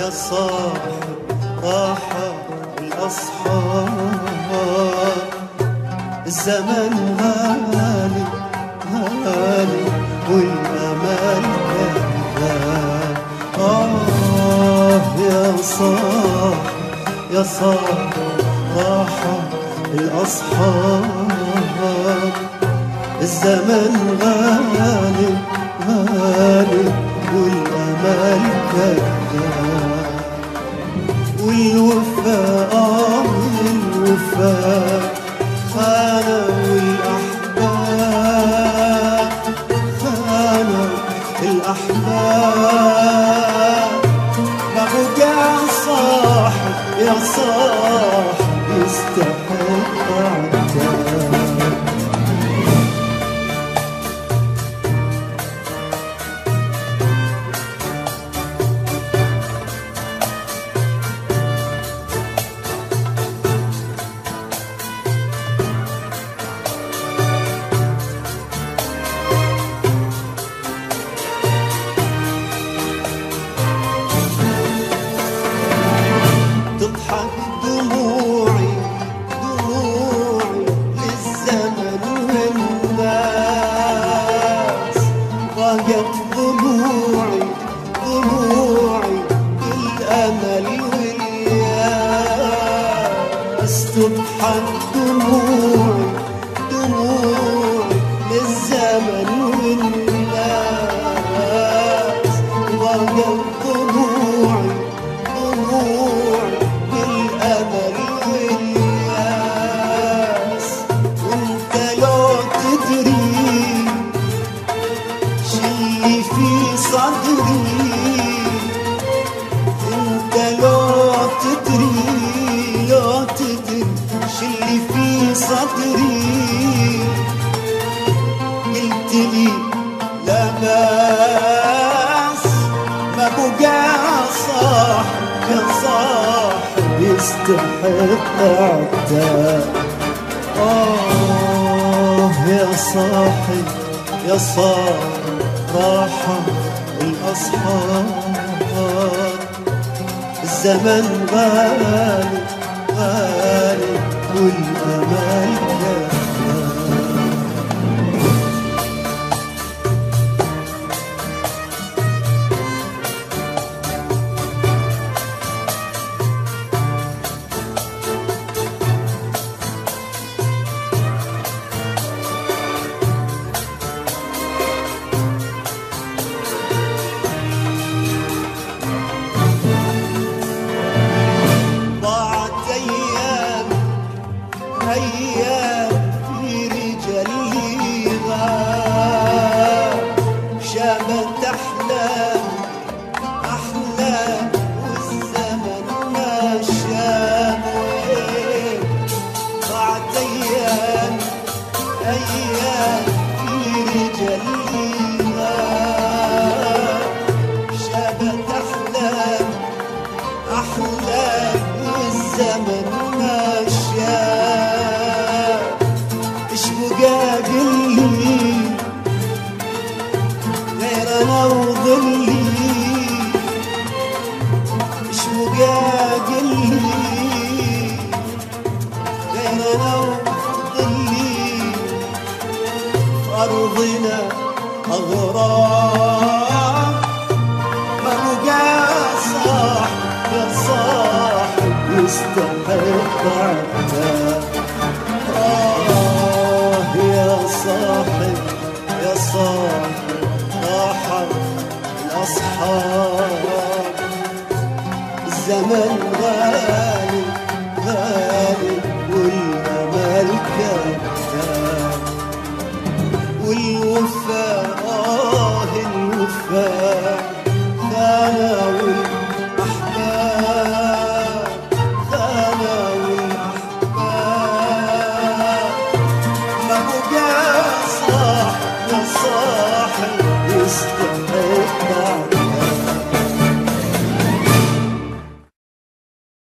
يا صاحب راحة الأصحاب، الزمن غالي غالي والأمل كذاب. يا صاحب يا صاحب راحة الأصحاب، الزمن غالي غالي والأمل كذاب. والوفاء الوفاء خانوا الأحباب، خانوا الأحباب. ما بقى صاحب يا صاحب يستحق عتاب. تضحك دموعي دموعي للزمن والناس، ضاقت ضلوعي ضلوعي بالأمل والياس. تضحك دموعي دموعي للزمن والناس، ضاقت ضلوعي ضلوعي بالأمل والياس. وانت لو تدري شي في صدري، انت لو تدري لو تدري شي في صدري، قلت لي لا باس. ما بقى صاحب يا صاحب يستحق عتاب. يا صاحب يا صاحب راحة الأصحاب، الزمن غالي غالي والأمل كذاب. أيام في رجال غاب، شابت أحلام أحلام والزمن ما شاب. ضاعت أيام أيام في رجال غاب، شابت أحلام أحلام والزمن ما شاب. ايش بقى قلي غير انا وظلي، ايش بقى قلي غير انا وظلي. ارضنا اغراب، ما بقى صاحب يا صاحب يستحق عتاب. يا صاحب يا صاحب راحة الأصحاب، الزمن غالي غالي والأمل كذاب. والوفاء الوفاء خانوا الأحباب، خانوا الأحباب. ما بقى صاحب يا صاحب يستحق عتاب.